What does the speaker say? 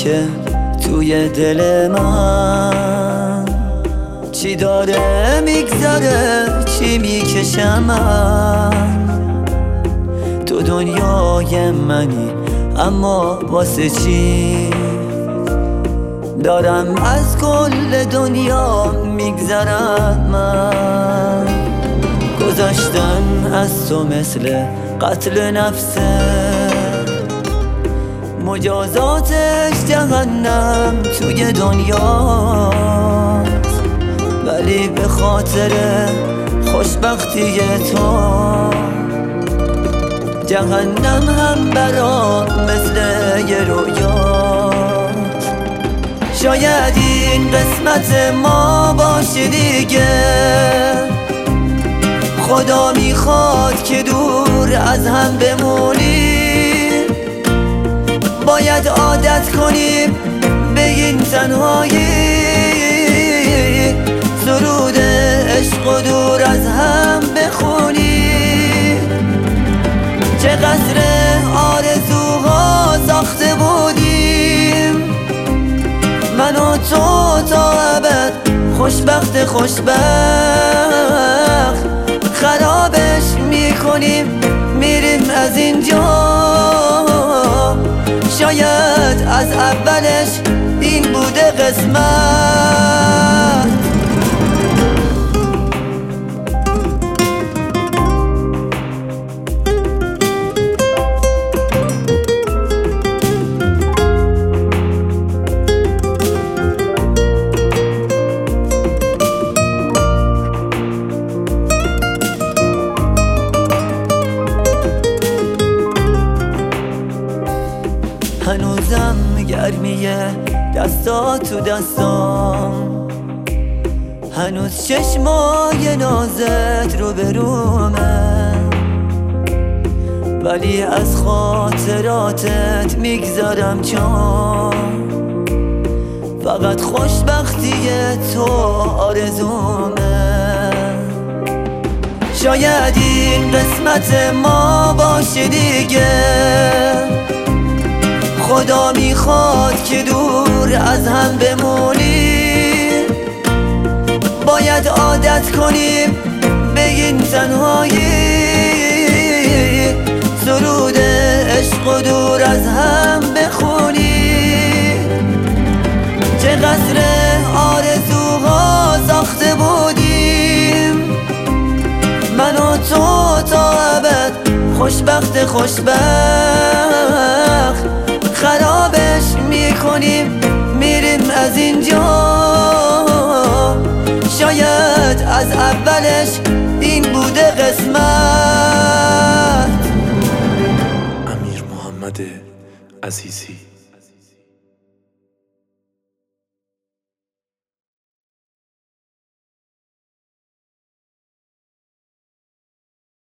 که توی دل من چی داره میگذره، چی میکشم من. تو دنیای منی اما واسه چی دارم از کل دنیا میگذرم من. گذشتن از تو مثل قتل نفسه، مجازاتش جهنم توی دنیاست. ولی به خاطر خوشبختی تو جهنم هم برام مثل یه رویاست. شاید این قسمت ما باشه دیگه، خدا میخواد که دور از هم بمونیم. باید عادت کنیم به این تنهایی، سرود عشق و دور از هم بخونیم. چه قصر آرزوها ساخته بودیم، من و تو تا ابد خوشبخت خوشبخت. خرابش میکنیم میریم از اینجا، شاید از اولش این بوده قسمت. هنوزم گرمیه دستات تو دستام، هنوز چشمای نازت رو برومه. ولی از خاطراتت میگذارم چون فقط خوشبختی تو آرزومه. شاید این قسمت ما باشه دیگه، خدا میخواد که دور از هم بمونیم. باید عادت کنیم به این تنهایی، سرود عشق و دور از هم بخونیم. چه قصر آرزوها ساخته بودیم، من و تو تا ابد خوشبخت خوشبخت. خرابش میکنیم میریم از اینجا، شاید از اولش این بوده قسمت. امیر محمد عزیزی.